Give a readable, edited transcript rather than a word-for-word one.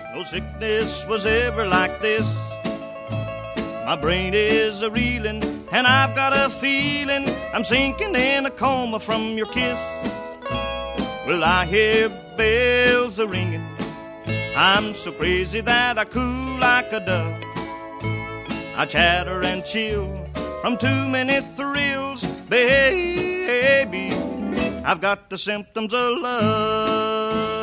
No sickness was ever like this. My brain is a-reeling, and I've got a feeling I'm sinking in a coma from your kiss. Well, I hear bells a-ringing. I'm so crazy that I coo like a dove. I chatter and chill from too many thrills. Baby, I've got the symptoms of love.